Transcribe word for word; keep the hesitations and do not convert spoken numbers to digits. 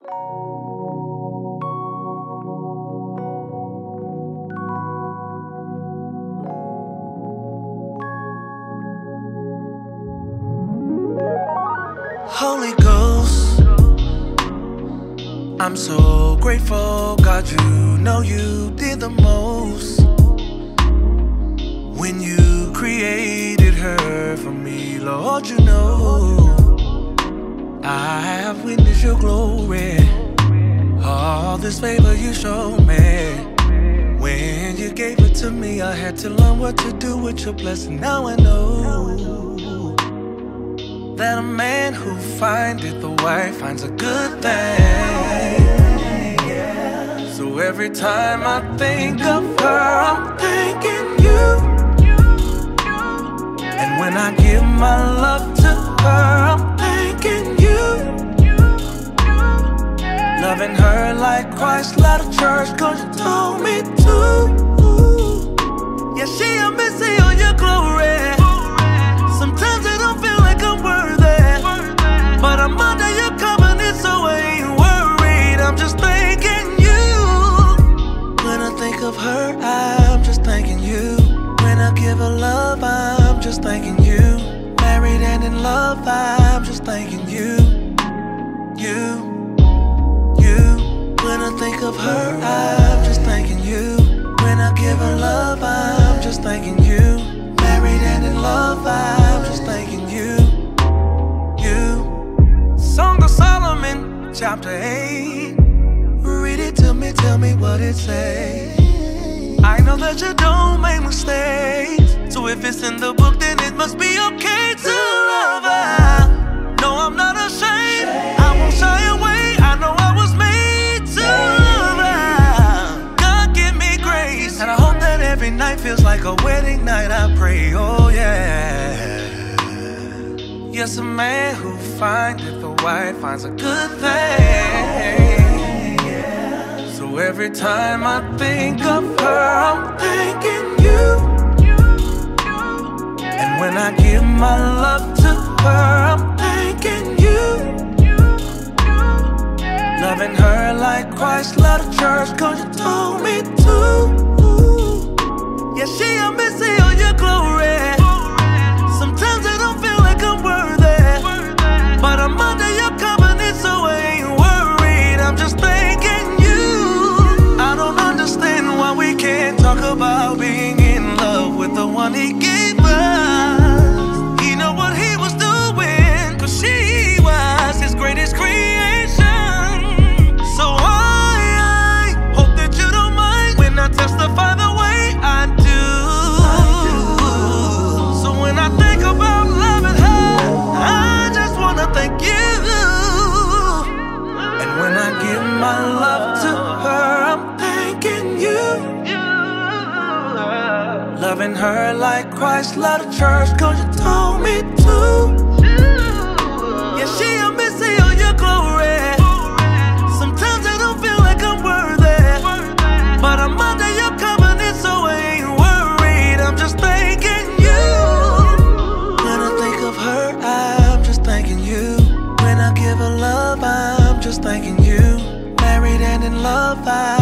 Holy Ghost, I'm so grateful, God, you know you did the most when you created her for me, Lord. You know I have witnessed your glory, all this favor you showed me. When you gave it to me, I had to learn what to do with your blessing. Now I know that a man who findeth a wife finds a good thing. So every time I think of her, I'm thanking you. And when I give my love to her, I'm thanking you. Loving her like Christ loved the church, cause you told me to. Yeah, she a missing on your glory. Sometimes I don't feel like I'm worthy, but I'm under your covenant, so I ain't worried. I'm just thanking you. When I think of her, I'm just thanking you. When I give her love, I'm just thanking you. Married and in love, I'm just thanking you. You, you. When I think of her, I'm just thanking you. When I give her love, I'm just thanking you. Married and in love, I'm just thanking you. You. Song of Solomon, chapter eight. Read it to me, tell me what it says. I know that you don't make mistakes, so if it's in the book, then it must be okay to love her. No, I'm not ashamed, I won't shy away. I know I was made to love her. God give me grace, and I hope that every night feels like a wedding night. I pray, oh yeah. Yes, a man who findeth a wife finds a good thing. So every time I think of her, I'm thanking you. And when I give my love to her, I'm thanking you. Loving her like Christ loved the church, cause you told me to. Yeah, she a missing on your glory. Sometimes I don't feel like I'm worthy, but I'm under your covenant, so I ain't worried. I'm just thanking you. I don't understand why we can't talk about being in love with the one he gave us. He know what he was doing, cause she was his greatest creation. So I, I hope that you don't mind when I testify the way I do. I do. So when I think about loving her, I just wanna thank you. And when I give my love to her, I'm thanking you. Loving her like Christ loved the church, cause you told me to. Yeah, she a missing on your glory. Sometimes I don't feel like I'm worthy, but I'm under your covenant, so I ain't worried. I'm just thanking you. When I think of her, I'm just thanking you. When I give her love, I'm just thanking you. Married and in love, I